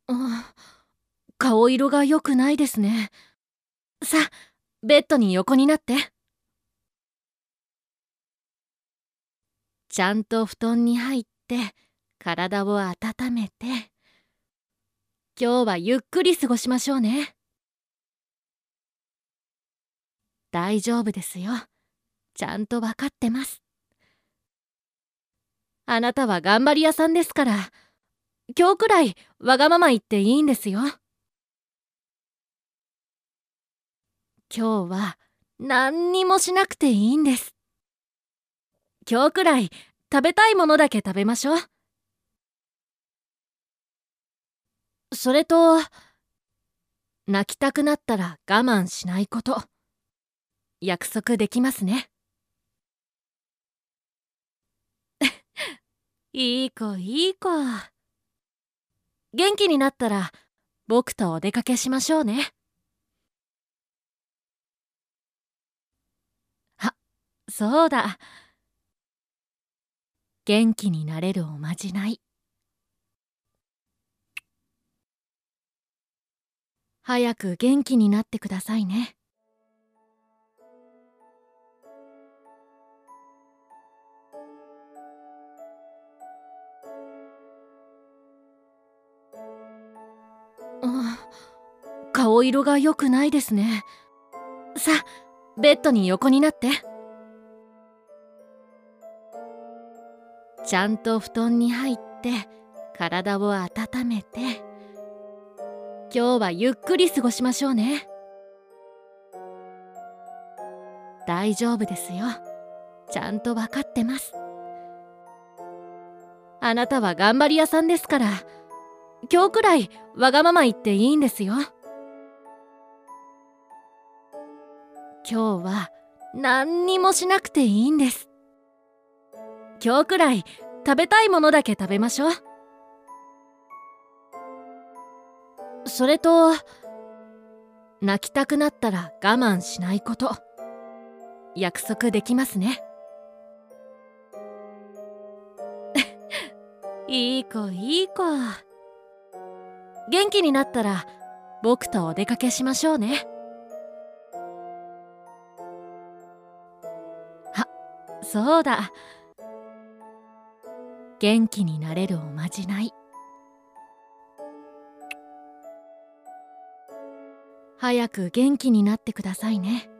あ、顔色が良くないですね。さあ、ベッドに横になって。ちゃんと布団に入って体を温めて、今日はゆっくり過ごしましょうね。大丈夫ですよ。ちゃんとわかってます。あなたは頑張り屋さんですから、今日くらいわがまま言っていいんですよ。今日は何にもしなくていいんです。今日くらい食べたいものだけ食べましょう。それと、泣きたくなったら我慢しないこと。約束できますね。いい子いい子。元気になったら僕とお出かけしましょうね。あ、そうだ。元気になれるおまじない。早く元気になってくださいね。顔色が良くないですね。さあ、ベッドに横になって。ちゃんと布団に入って体を温めて、今日はゆっくり過ごしましょうね。大丈夫ですよ。ちゃんとわかってます。あなたは頑張り屋さんですから、今日くらいわがまま言っていいんですよ。今日は何にもしなくていいんです。今日くらい食べたいものだけ食べましょう。それと、泣きたくなったら我慢しないこと。約束できますね。いい子いい子。元気になったら僕とお出かけしましょうね。あ、そうだ。元気になれるおまじない。早く元気になってくださいね。